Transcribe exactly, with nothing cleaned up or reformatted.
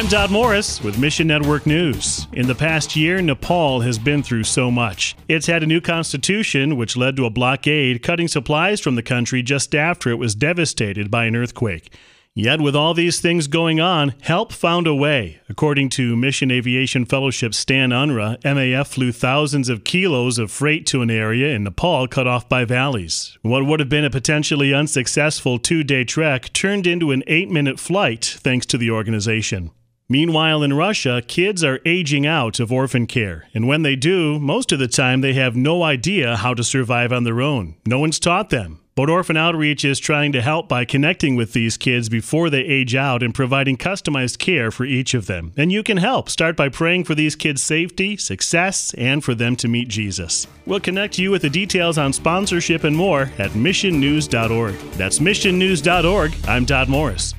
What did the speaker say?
Dodd Morris with Mission Network News. In the past year, Nepal has been through so much. It's had a new constitution, which led to a blockade, cutting supplies from the country just after it was devastated by an earthquake. Yet with all these things going on, help found a way. According to Mission Aviation Fellowship Stan Unruh, M A F flew thousands of kilos of freight to an area in Nepal cut off by valleys. What would have been a potentially unsuccessful two-day trek turned into an eight-minute flight thanks to the organization. Meanwhile, in Russia, kids are aging out of orphan care, and when they do, most of the time they have no idea how to survive on their own. No one's taught them. But Orphan Outreach is trying to help by connecting with these kids before they age out and providing customized care for each of them. And you can help. Start by praying for these kids' safety, success, and for them to meet Jesus. We'll connect you with the details on sponsorship and more at mission news dot org. That's mission news dot org. I'm Dodd Morris.